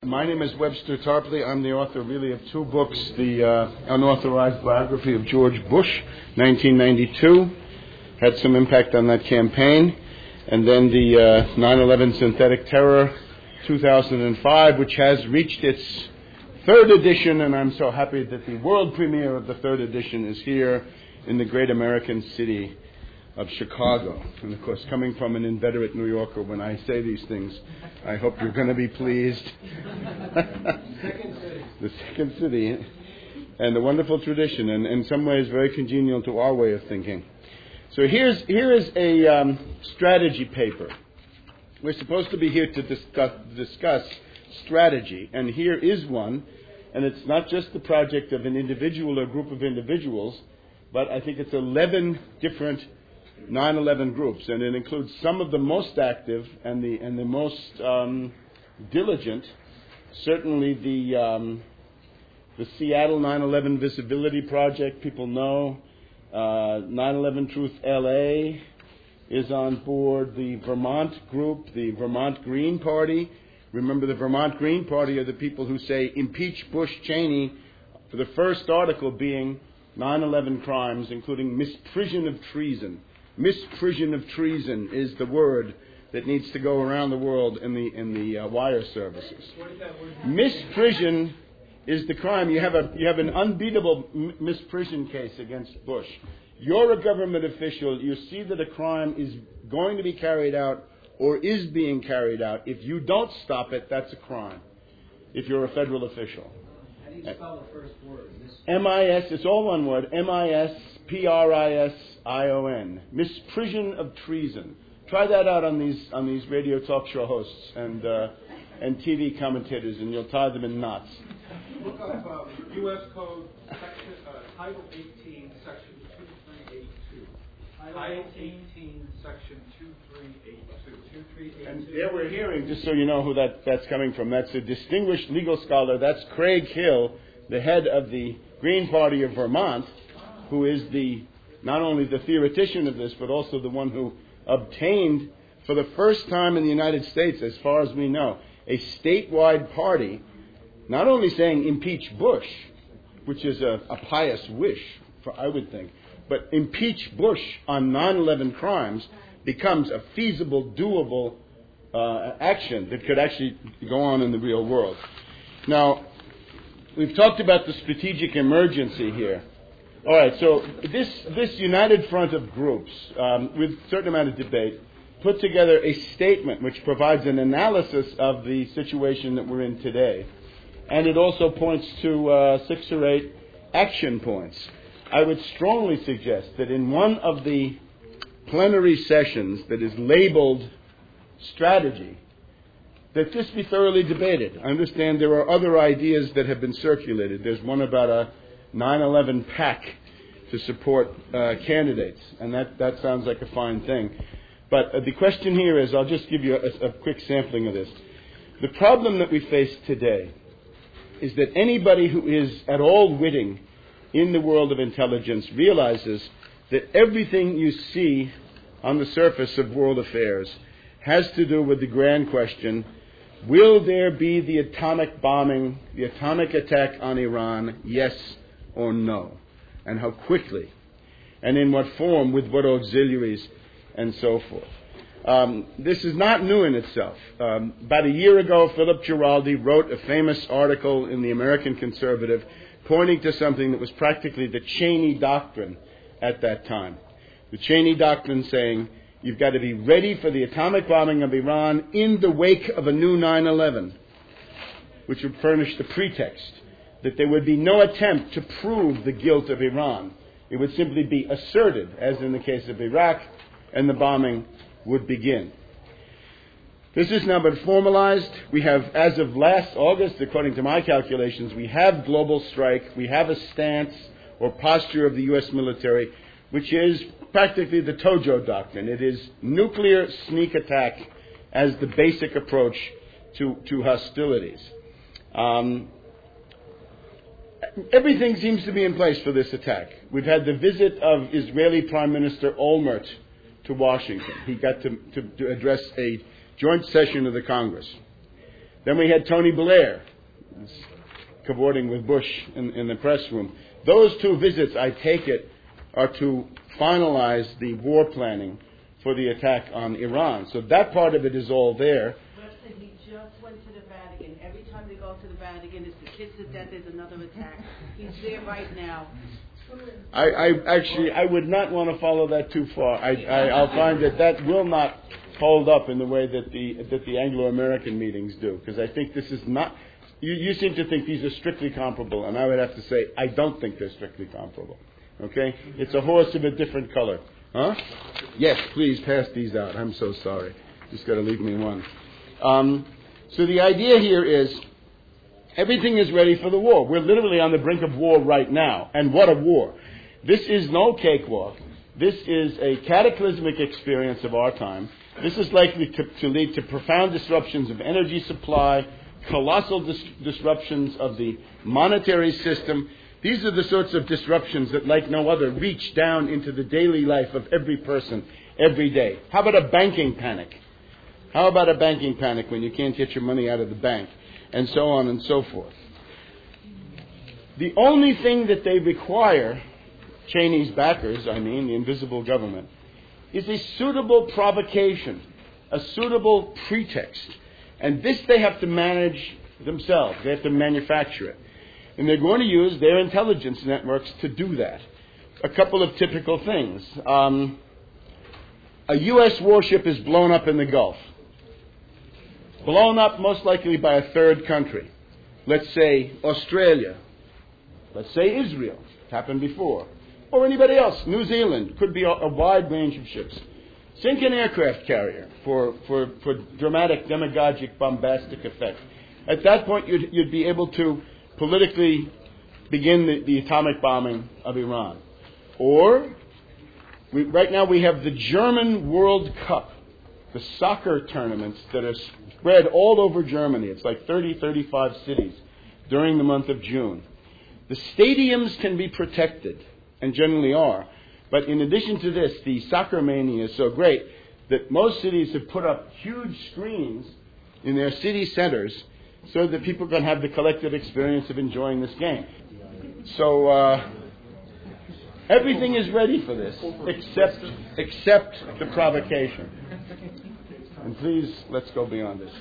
My name is Webster Tarpley. I'm the author really of two books, the unauthorized biography of George Bush, 1992, had some impact on that campaign, and then the 9/11 Synthetic Terror, 2005, which has reached its third edition, and I'm so happy that the world premiere of the third edition is here in the great American city of Chicago. And of course, coming from an inveterate New Yorker, when I say these things, I hope you're going to be pleased. The second city. And a wonderful tradition, and in some ways very congenial to our way of thinking. So here is a strategy paper. We're supposed to be here to discuss strategy, and here is one, and it's not just the project of an individual or group of individuals, but I think it's 11 different 9/11 groups, and it includes some of the most active and the most diligent. Certainly the Seattle 9/11 Visibility Project, people know. 9/11 Truth LA is on board. The Vermont group, the Vermont Green Party. Remember, the Vermont Green Party are the people who say impeach Bush Cheney, for the first article being 9/11 crimes, including misprision of treason. Misprision of treason is the word that needs to go around the world in the wire services. Misprision is the crime. You have an unbeatable misprision case against Bush. You're a government official. You see that a crime is going to be carried out or is being carried out. If you don't stop it, that's a crime. If you're a federal official. How do you spell the first word? MIS. It's all one word. MISPRISION. Misprision of treason. Try that out on these radio talk show hosts and TV commentators, and you'll tie them in knots. Look up U.S. Code Title 18, Section 2382. Title 18, Section 2382. And there we're hearing, just so you know who that's coming from, that's a distinguished legal scholar. That's Craig Hill, the head of the Green Party of Vermont, who is not only the theoretician of this, but also the one who obtained, for the first time in the United States, as far as we know, a statewide party, not only saying impeach Bush, which is a pious wish, I would think, but impeach Bush on 9/11 crimes becomes a feasible, doable action that could actually go on in the real world. Now, we've talked about the strategic emergency here. All right, so this united front of groups, with a certain amount of debate, put together a statement which provides an analysis of the situation that we're in today. And it also points to 6 or 8 action points. I would strongly suggest that in one of the plenary sessions that is labeled strategy, that this be thoroughly debated. I understand there are other ideas that have been circulated. There's one about a 9/11 PAC to support candidates, and that sounds like a fine thing. But the question here is, I'll just give you a quick sampling of this. The problem that we face today is that anybody who is at all witting in the world of intelligence realizes that everything you see on the surface of world affairs has to do with the grand question: will there be the atomic bombing, the atomic attack on Iran, yes or no? And how quickly? And in what form, with what auxiliaries, and so forth. This is not new in itself. About a year ago, Philip Giraldi wrote a famous article in the American Conservative pointing to something that was practically the Cheney Doctrine at that time. The Cheney Doctrine saying, you've got to be ready for the atomic bombing of Iran in the wake of a new 9/11, which would furnish the pretext that there would be no attempt to prove the guilt of Iran. It would simply be asserted, as in the case of Iraq, and the bombing would begin. This has now been formalized. We have, as of last August, according to my calculations, we have global strike. We have a stance or posture of the U.S. military, which is practically the Tojo Doctrine. It is nuclear sneak attack as the basic approach to hostilities. Everything seems to be in place for this attack. We've had the visit of Israeli Prime Minister Olmert to Washington. He got to address a joint session of the Congress. Then we had Tony Blair cavorting with Bush in the press room. Those two visits, I take it, are to finalize the war planning for the attack on Iran. So that part of it is all there. Webster, he just went to the Vatican. Every time they go to the Vatican, it's the kiss of death, there's another attack. He's there right now. I would not want to follow that too far. I'll find that will not hold up in the way that the Anglo-American meetings do, because I think this is not. You seem to think these are strictly comparable, and I would have to say I don't think they're strictly comparable. Okay, it's a horse of a different color. Huh? Yes, please pass these out. I'm so sorry. Just got to leave me one. So the idea here is everything is ready for the war. We're literally on the brink of war right now. And what a war. This is no cakewalk. This is a cataclysmic experience of our time. This is likely to lead to profound disruptions of energy supply, colossal disruptions of the monetary system. These are the sorts of disruptions that, like no other, reach down into the daily life of every person every day. How about a banking panic? How about a banking panic when you can't get your money out of the bank? And so on and so forth. The only thing that they require, Cheney's backers, the invisible government, is a suitable provocation, a suitable pretext. And this they have to manage themselves. They have to manufacture it. And they're going to use their intelligence networks to do that. A couple of typical things. A U.S. warship is blown up in the Gulf. Blown up most likely by a third country. Let's say Australia. Let's say Israel. It's happened before. Or anybody else. New Zealand. Could be a wide range of ships. Sink an aircraft carrier for dramatic, demagogic, bombastic effect. At that point, you'd be able to politically begin the atomic bombing of Iran. Or, right now we have the German World Cup, the soccer tournaments that are spread all over Germany. It's like 30, 35 cities during the month of June. The stadiums can be protected, and generally are. But in addition to this, the soccer mania is so great that most cities have put up huge screens in their city centers so that people can have the collective experience of enjoying this game. So everything is ready for this, except the provocation. And please, let's go beyond this.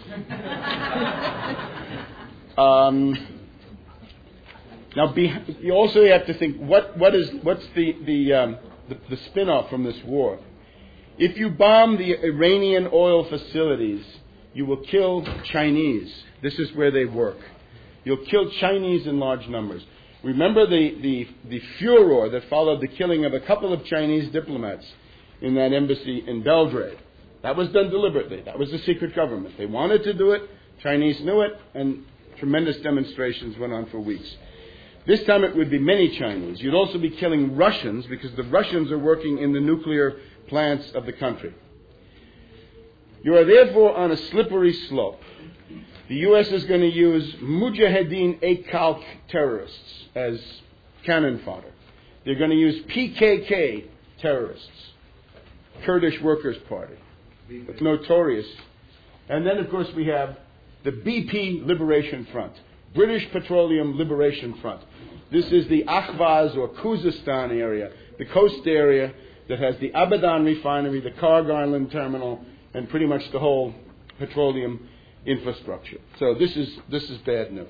Now, you also have to think what's the spin-off from this war. If you bomb the Iranian oil facilities, you will kill Chinese. This is where they work. You'll kill Chinese in large numbers. Remember the furor that followed the killing of a couple of Chinese diplomats in that embassy in Belgrade. That was done deliberately. That was the secret government. They wanted to do it. Chinese knew it, and tremendous demonstrations went on for weeks. This time it would be many Chinese. You'd also be killing Russians because the Russians are working in the nuclear plants of the country. You are therefore on a slippery slope. The U.S. is going to use Mujahideen Khalq terrorists as cannon fodder. They're going to use PKK terrorists, Kurdish Workers' Party. It's notorious. And then, of course, we have the BP Liberation Front, British Petroleum Liberation Front. This is the Ahvaz or Khuzestan area, the coast area that has the Abadan refinery, the Karg Island terminal, and pretty much the whole petroleum infrastructure. So this is bad news.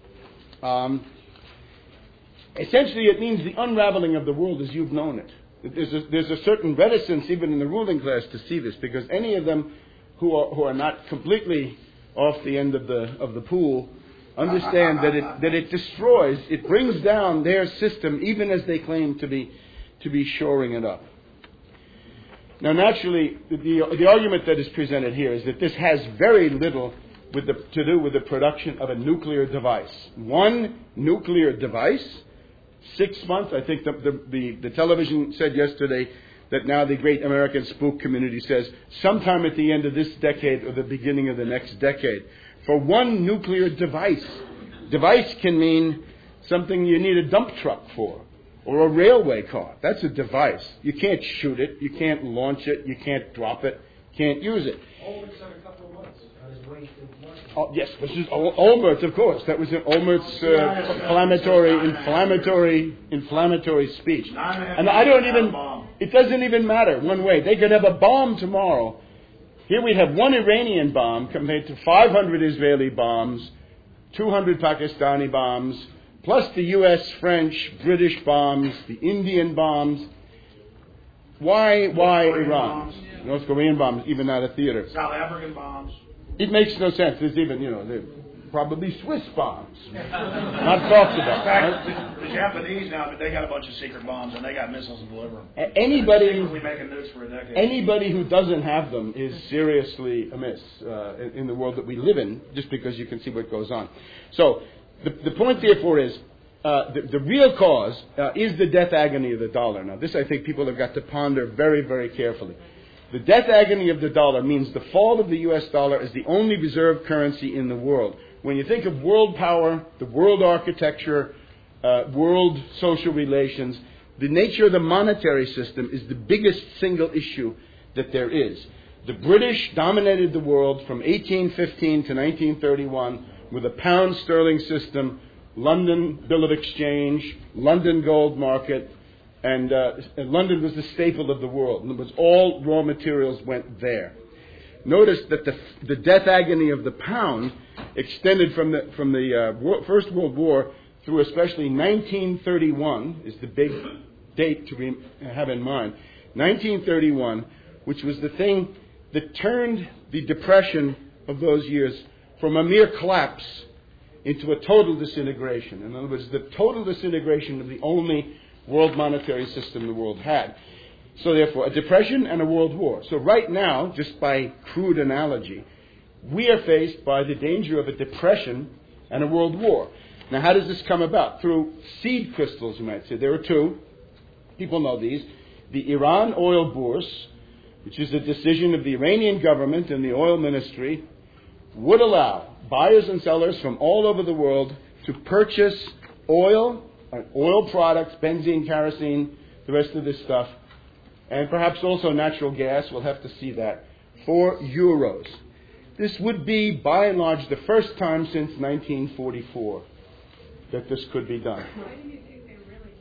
Essentially, it means the unraveling of the world as you've known it. There's a certain reticence even in the ruling class to see this, because any of them who are not completely off the end of the pool understand that it destroys, it brings down their system, even as they claim to be shoring it up. Now, naturally, the argument that is presented here is that this has very little to do with the production of a nuclear device. One nuclear device, 6 months. I think the television said yesterday that now the great American spook community says sometime at the end of this decade or the beginning of the next decade. For one nuclear device. Device can mean something you need a dump truck for, or a railway car. That's a device. You can't shoot it, you can't launch it, you can't drop it, you can't use it. Olmert said a couple of months. Oh, yes, this is Olmert, of course. That was in Olmert's inflammatory speech. And I don't even, it doesn't even matter one way. They could have a bomb tomorrow. Here we have one Iranian bomb compared to 500 Israeli bombs, 200 Pakistani bombs, plus the US, French, British bombs, the Indian bombs. Why Iran? North Korean bombs, even out of theater. South African bombs. It makes no sense. There's even, probably Swiss bombs. Not talked about. In fact, the Japanese now, they got a bunch of secret bombs, and they got missiles to deliver them. Anybody making nukes for a decade. Anybody who doesn't have them is seriously amiss in the world that we live in, just because you can see what goes on. So, the point, therefore, is the real cause is the death agony of the dollar. Now, this I think people have got to ponder very, very carefully. The death agony of the dollar means the fall of the U.S. dollar is the only reserve currency in the world. When you think of world power, the world architecture, world social relations, the nature of the monetary system is the biggest single issue that there is. The British dominated the world from 1815 to 1931 with a pound sterling system, London Bill of Exchange, London gold market, and London was the staple of the world. In other words, all raw materials went there. Notice that the death agony of the pound extended from the First World War through especially 1931 is the big date to have in mind. 1931, which was the thing that turned the depression of those years from a mere collapse into a total disintegration. In other words, the total disintegration of the only world monetary system the world had. So therefore, a depression and a world war. So right now, just by crude analogy, we are faced by the danger of a depression and a world war. Now, how does this come about? Through seed crystals, you might say. There are two. People know these. The Iran Oil Bourse, which is a decision of the Iranian government and the oil ministry, would allow buyers and sellers from all over the world to purchase oil products, benzene, kerosene, the rest of this stuff, and perhaps also natural gas, we'll have to see that, for euros. This would be, by and large, the first time since 1944 that this could be done. Why do you think they really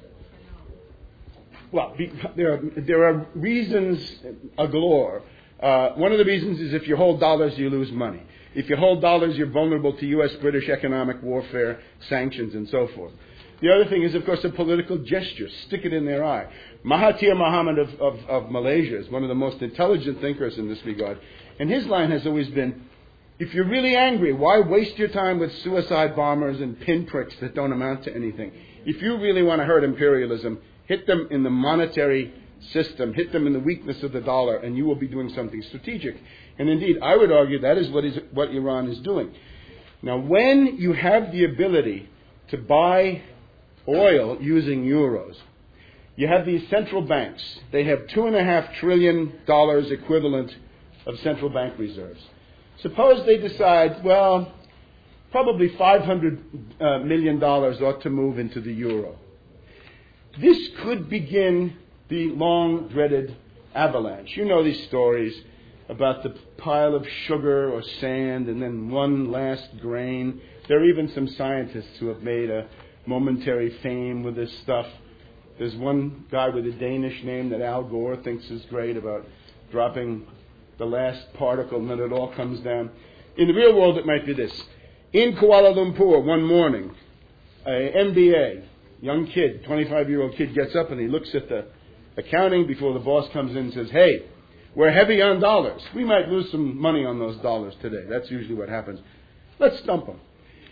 canceled it for now? Well, there are reasons galore. One of the reasons is if you hold dollars, you lose money. If you hold dollars, you're vulnerable to U.S.-British economic warfare, sanctions, and so forth. The other thing is, of course, a political gesture. Stick it in their eye. Mahathir Mohamad of Malaysia is one of the most intelligent thinkers in this regard. And his line has always been, if you're really angry, why waste your time with suicide bombers and pinpricks that don't amount to anything? If you really want to hurt imperialism, hit them in the monetary system, hit them in the weakness of the dollar, and you will be doing something strategic. And indeed, I would argue that is what Iran is doing. Now, when you have the ability to buy oil using euros, you have these central banks. They have $2.5 trillion equivalent of central bank reserves. Suppose they decide, well, probably $500 million ought to move into the euro. This could begin the long-dreaded avalanche. You know these stories about the pile of sugar or sand and then one last grain. There are even some scientists who have made a momentary fame with this stuff. There's one guy with a Danish name that Al Gore thinks is great about dropping the last particle and then it all comes down. In the real world, it might be this. In Kuala Lumpur, one morning, an MBA, young kid, 25-year-old kid, gets up and he looks at the accounting before the boss comes in and says, hey, we're heavy on dollars. We might lose some money on those dollars today. That's usually what happens. Let's dump them.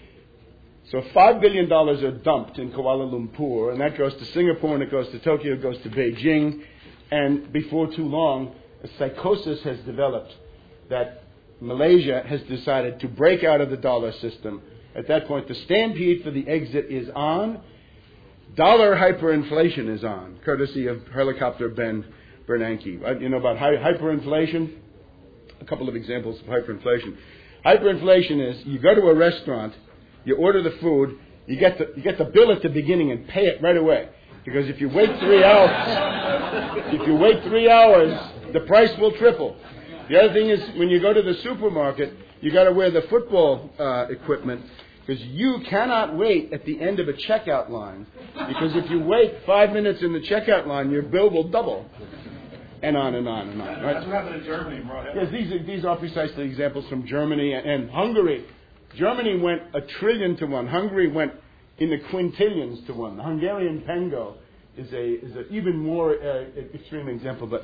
So $5 billion are dumped in Kuala Lumpur, and that goes to Singapore, and it goes to Tokyo, it goes to Beijing, and before too long, a psychosis has developed that Malaysia has decided to break out of the dollar system. At that point, the stampede for the exit is on. Dollar hyperinflation is on, courtesy of helicopter Ben Bernanke. You know about hyperinflation? A couple of examples of hyperinflation. Hyperinflation is you go to a restaurant, you order the food, you get the bill at the beginning and pay it right away. Because if you wait 3 hours, the price will triple. The other thing is, when you go to the supermarket, you got to wear the football equipment, because you cannot wait at the end of a checkout line. Because if you wait 5 minutes in the checkout line, your bill will double. And on and on and on. Right? That's what happened in Germany, bro. Yes, these are precisely examples from Germany and Hungary. Germany went 1 trillion to 1. Hungary went in the quintillions to 1. The Hungarian pengo is an even more extreme example. But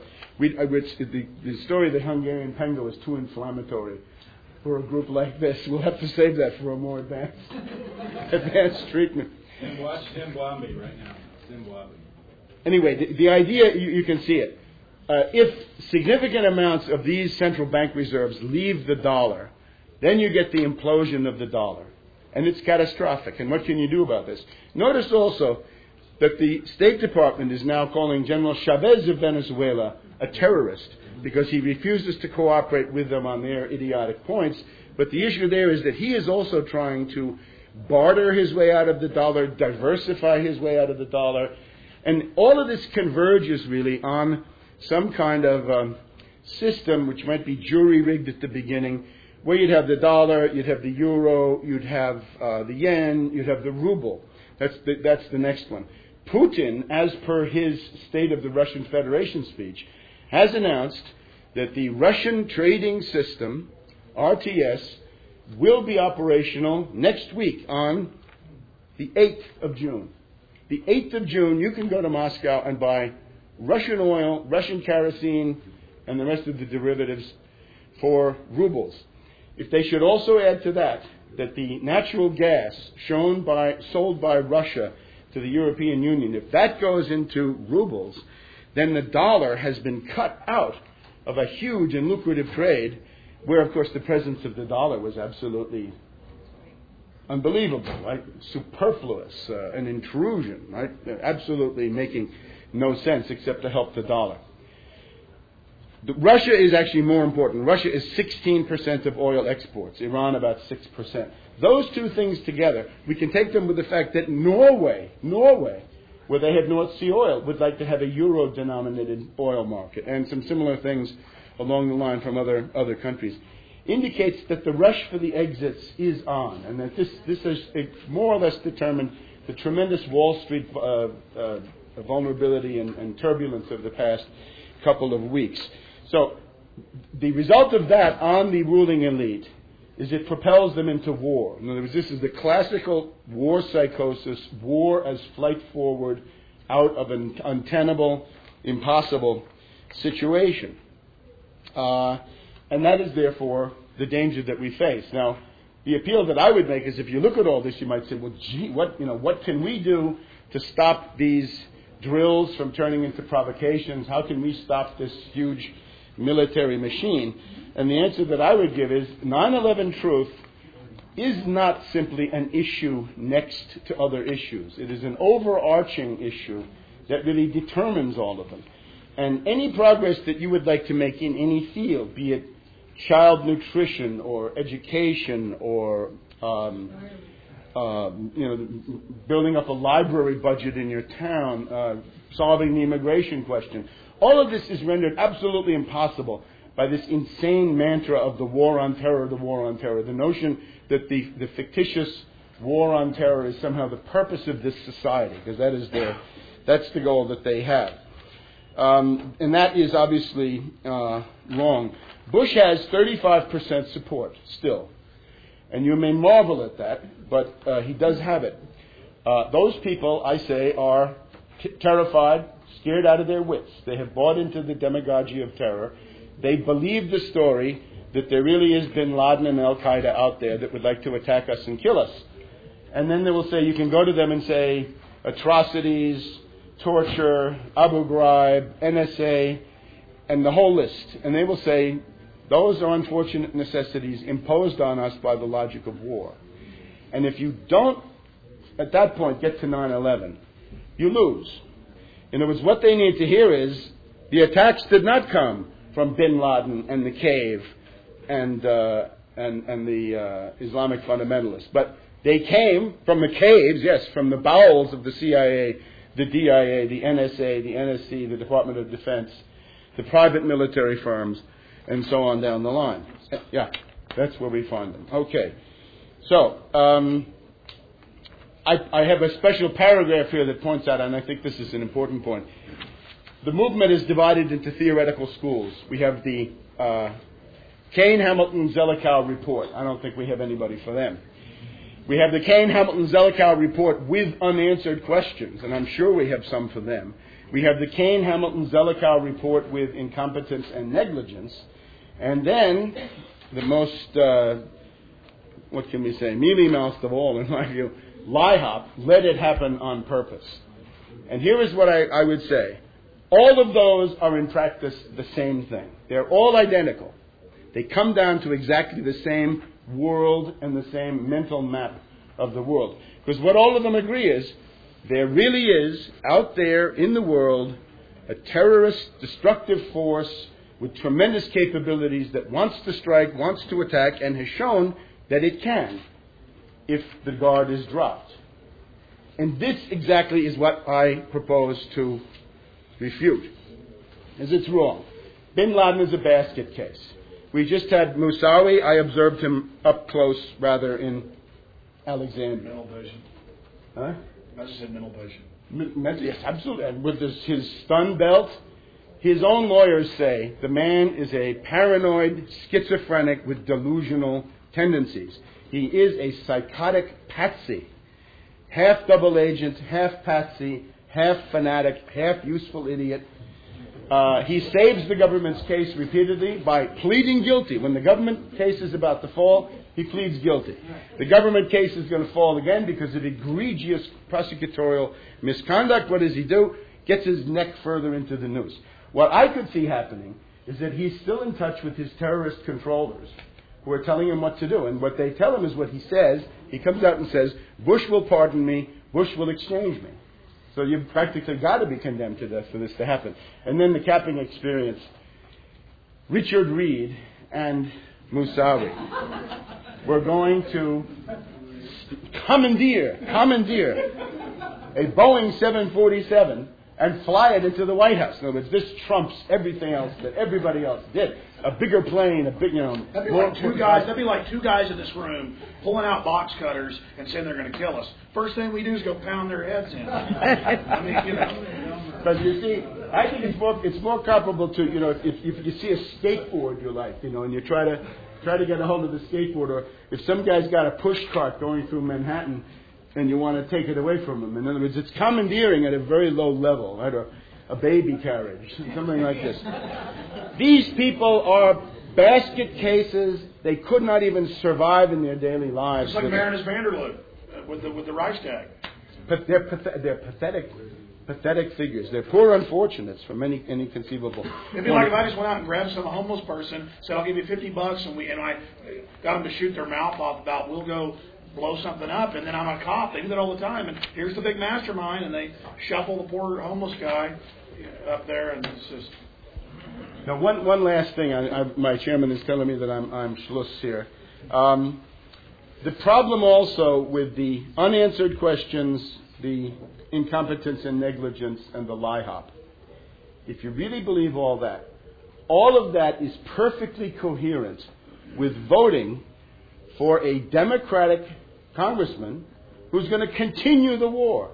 the story of the Hungarian pengo is too inflammatory for a group like this. We'll have to save that for a more advanced treatment. And watch Zimbabwe right now. Zimbabwe. Anyway, the idea, you can see it. If significant amounts of these central bank reserves leave the dollar, then you get the implosion of the dollar. And it's catastrophic. And what can you do about this? Notice also that the State Department is now calling General Chavez of Venezuela a terrorist because he refuses to cooperate with them on their idiotic points. But the issue there is that he is also trying to barter his way out of the dollar, diversify his way out of the dollar. And all of this converges really on some kind of system which might be jury-rigged at the beginning, where you'd have the dollar, you'd have the euro, you'd have the yen, you'd have the ruble. That's the next one. Putin, as per his State of the Russian Federation speech, has announced that the Russian trading system, RTS, will be operational next week on the 8th of June. The 8th of June, you can go to Moscow and buy Russian oil, Russian kerosene, and the rest of the derivatives for rubles. If they should also add to that the natural gas sold by Russia to the European Union, if that goes into rubles, then the dollar has been cut out of a huge and lucrative trade, where, of course, the presence of the dollar was absolutely unbelievable, right? Superfluous, an intrusion, right? Absolutely making no sense except to help the dollar. Russia is actually more important. Russia is 16% of oil exports. Iran about 6%. Those two things together, we can take them with the fact that Norway, where they have North Sea oil, would like to have a euro-denominated oil market, and some similar things along the line from other countries, indicates that the rush for the exits is on, and that this has more or less determined the tremendous Wall Street vulnerability and turbulence of the past couple of weeks. So the result of that on the ruling elite is it propels them into war. In other words, this is the classical war psychosis, war as flight forward out of an untenable, impossible situation. And that is therefore the danger that we face. Now, the appeal that I would make is, if you look at all this, you might say, well, gee, what can we do to stop these drills from turning into provocations? How can we stop this huge military machine? And the answer that I would give is 9/11 truth is not simply an issue next to other issues. It is an overarching issue that really determines all of them. And any progress that you would like to make in any field, be it child nutrition or education or building up a library budget in your town, solving the immigration question, all of this is rendered absolutely impossible by this insane mantra of the war on terror, the notion that the fictitious war on terror is somehow the purpose of this society, because that's the goal that they have. And that is obviously wrong. Bush has 35% support still. And you may marvel at that, but he does have it. Those people, I say, are terrified, scared out of their wits. They have bought into the demagogy of terror. They believe the story that there really is bin Laden and Al-Qaeda out there that would like to attack us and kill us. And then they will say, you can go to them and say, atrocities, torture, Abu Ghraib, NSA, and the whole list. And they will say, those are unfortunate necessities imposed on us by the logic of war. And if you don't, at that point, get to 9/11, you lose. In other words, what they need to hear is, the attacks did not come from bin Laden and the cave and the Islamic fundamentalists. But they came from the caves, yes, from the bowels of the CIA, the DIA, the NSA, the NSC, the Department of Defense, the private military firms. and so on down the line. Yeah, that's where we find them. Okay. So, I have a special paragraph here that points out, and I think this is an important point. The movement is divided into theoretical schools. We have the Kane, Hamilton, Zelikow report. I don't think we have anybody for them. We have the Kane, Hamilton, Zelikow report with unanswered questions, and I'm sure we have some for them. We have the Kane, Hamilton, Zelikow report with incompetence and negligence. And then, the most, what can we say, mealy-mouthed of all, in my view, LIHOP, let it happen on purpose. And here is what I would say. All of those are in practice the same thing. They're all identical. They come down to exactly the same world and the same mental map of the world. Because what all of them agree is, there really is, out there in the world, a terrorist, destructive force with tremendous capabilities that wants to strike, wants to attack, and has shown that it can if the guard is dropped. And this exactly is what I propose to refute, as it's wrong. Bin Laden is a basket case. We just had Moussaoui. I observed him up close, rather, in Alexandria. Mental patient. Huh? I just said mental patient. Yes, absolutely. And with his stun belt, his own lawyers say the man is a paranoid schizophrenic with delusional tendencies. He is a psychotic patsy. Half double agent, half patsy, half fanatic, half useful idiot. He saves the government's case repeatedly by pleading guilty. When the government case is about to fall, he pleads guilty. The government case is going to fall again because of egregious prosecutorial misconduct. What does he do? Gets his neck further into the noose. What I could see happening is that he's still in touch with his terrorist controllers who are telling him what to do. And what they tell him is what he says. He comes out and says, Bush will pardon me, Bush will exchange me. So you've practically got to be condemned to death for this to happen. And then the capping experience. Richard Reed and Moussaoui were going to commandeer a Boeing 747 and fly it into the White House. In other words, this trumps everything else that everybody else did. A bigger plane, a big, That'd be like two guys in this room pulling out box cutters and saying they're going to kill us. First thing we do is go pound their heads in. I mean, Because you see, I think it's more comparable to, if you see a skateboard you like, and you try to get a hold of the skateboard, or if some guy's got a push cart going through Manhattan and you want to take it away from him. In other words, it's commandeering at a very low level, right? Or a baby carriage, something like this. These people are basket cases. They could not even survive in their daily lives. It's like Baroness Vanderloo with the Reichstag. But they're pathetic figures. They're poor unfortunates from any conceivable. It'd be like if I just went out and grabbed some homeless person, said I'll give you $50, and I got them to shoot their mouth off about we'll go blow something up, and then I'm a cop. They do that all the time. And here's the big mastermind, and they shuffle the poor homeless guy up there, and it's just. Now, one last thing. My chairman is telling me that I'm schluss here. The problem also with the unanswered questions, the incompetence and negligence, and the LIHOP. If you really believe all of that is perfectly coherent with voting for a Democratic congressman who's going to continue the war.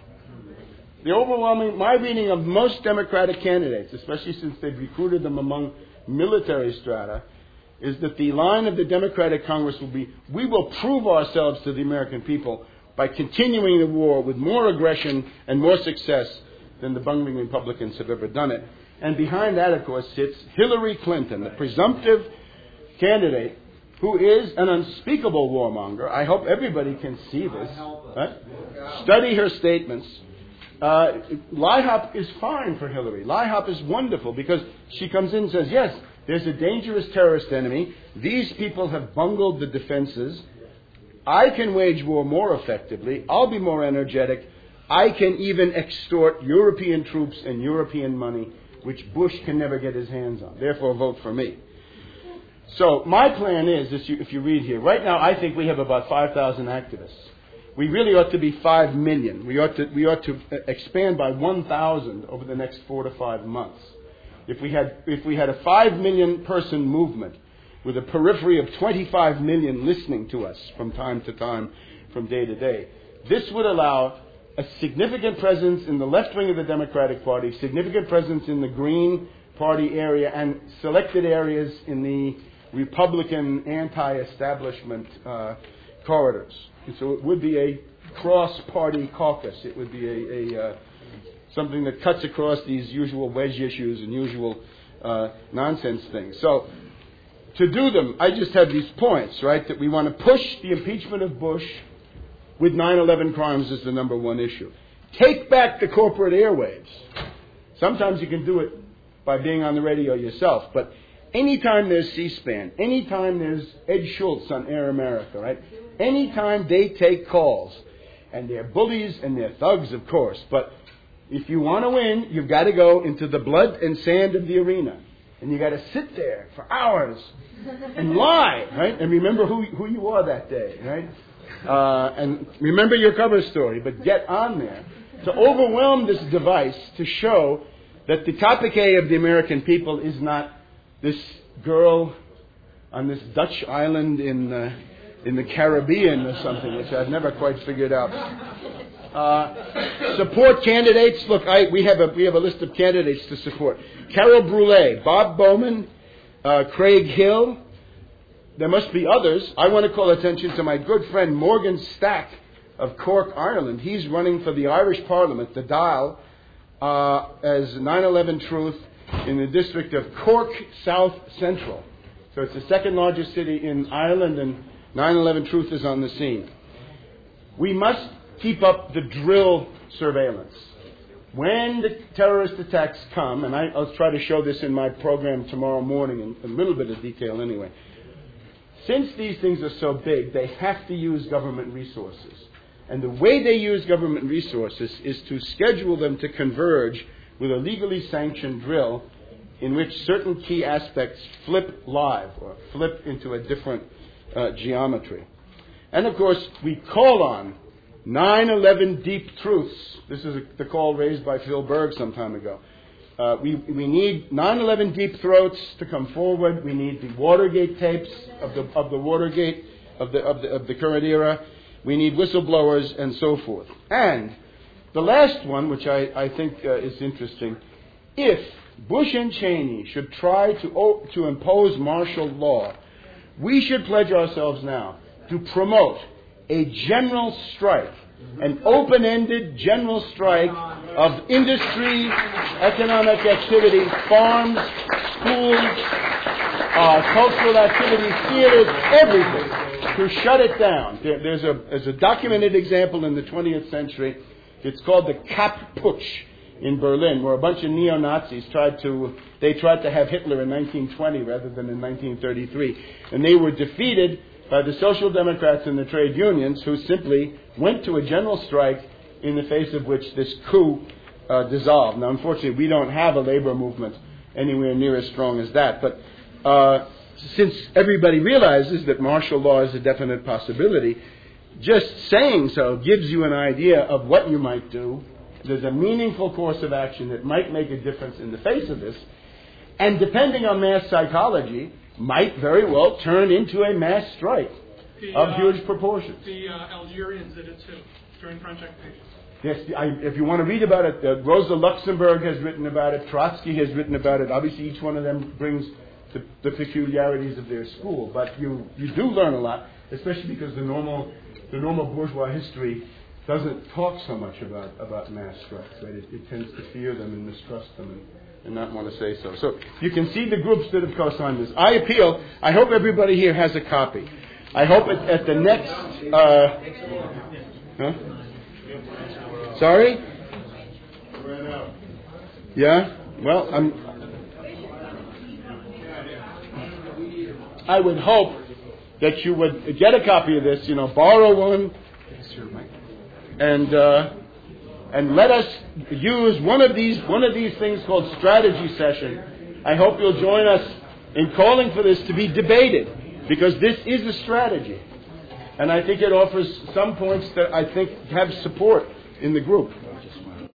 My reading of most Democratic candidates, especially since they've recruited them among military strata, is that the line of the Democratic Congress will be, we will prove ourselves to the American people by continuing the war with more aggression and more success than the bungling Republicans have ever done it. And behind that, of course, sits Hillary Clinton, the presumptive candidate who is an unspeakable warmonger. I hope everybody can see this. Right? Study her statements. LIHOP is fine for Hillary. LIHOP is wonderful because she comes in and says, yes, there's a dangerous terrorist enemy. These people have bungled the defenses. I can wage war more effectively. I'll be more energetic. I can even extort European troops and European money, which Bush can never get his hands on. Therefore, vote for me. So my plan is, if you read here, right now I think we have about 5,000 activists. We really ought to be 5 million. We ought to expand by 1,000 over the next 4 to 5 months. if we had a 5 million person movement with a periphery of 25 million listening to us from time to time, from day to day, this would allow a significant presence in the left wing of the Democratic Party, significant presence in the Green Party area, and selected areas in the Republican anti-establishment corridors. And so it would be a cross-party caucus. It would be something that cuts across these usual wedge issues and usual nonsense things. So to do them, I just have these points, right, that we want to push the impeachment of Bush with 9/11 crimes as the number one issue. Take back the corporate airwaves. Sometimes you can do it by being on the radio yourself, but anytime there's C-SPAN, anytime there's Ed Schultz on Air America, right, anytime they take calls, and they're bullies and they're thugs, of course, but if you want to win, you've got to go into the blood and sand of the arena. And you've got to sit there for hours and lie, right? And remember who you are that day, right? And remember your cover story, but get on there to overwhelm this device to show that the topic A of the American people is not this girl on this Dutch island in the Caribbean or something, which I've never quite figured out. Support candidates. Look, we have a list of candidates to support. Carol Brule, Bob Bowman, Craig Hill. There must be others. I want to call attention to my good friend Morgan Stack of Cork, Ireland. He's running for the Irish Parliament, the Dáil, as 9/11 Truth in the district of Cork South Central. So it's the second largest city in Ireland, and 9/11 Truth is on the scene. We must keep up the drill surveillance. When the terrorist attacks come, and I'll try to show this in my program tomorrow morning in a little bit of detail anyway. Since these things are so big, they have to use government resources. And the way they use government resources is to schedule them to converge with a legally sanctioned drill in which certain key aspects flip live or flip into a different geometry. And of course, we call on 9/11 deep truths. This is the call raised by Phil Berg some time ago. We need 9/11 deep throats to come forward. We need the Watergate tapes of the Watergate of the current era. We need whistleblowers and so forth. And the last one, which I think is interesting, if Bush and Cheney should try to impose martial law, we should pledge ourselves now to promote a general strike, an open-ended general strike of industry, economic activity, farms, schools, cultural activities, theaters, everything, to shut it down. There's a documented example in the 20th century. It's called the Kapp Putsch in Berlin, where a bunch of neo-Nazis tried to have Hitler in 1920 rather than in 1933. And they were defeated by the Social Democrats and the trade unions, who simply went to a general strike, in the face of which this coup dissolved. Now, unfortunately, we don't have a labor movement anywhere near as strong as that. But since everybody realizes that martial law is a definite possibility, just saying so gives you an idea of what you might do. There's a meaningful course of action that might make a difference in the face of this. And depending on mass psychology, might very well turn into a mass strike of huge proportions. The Algerians did it too, during French occupation. Yes, if you want to read about it, Rosa Luxemburg has written about it, Trotsky has written about it. Obviously, each one of them brings the peculiarities of their school. But you do learn a lot, especially because the normal bourgeois history doesn't talk so much about mass strikes. Right? It tends to fear them and mistrust them and not want to say so. So you can see the groups that have co-signed this. I appeal. I hope everybody here has a copy. I hope at the next... Sorry? Yeah? Well, I would hope that you would get a copy of this, borrow one, and let us use one of these things called strategy session. I hope you'll join us in calling for this to be debated, because this is a strategy. And I think it offers some points that I think have support in the group.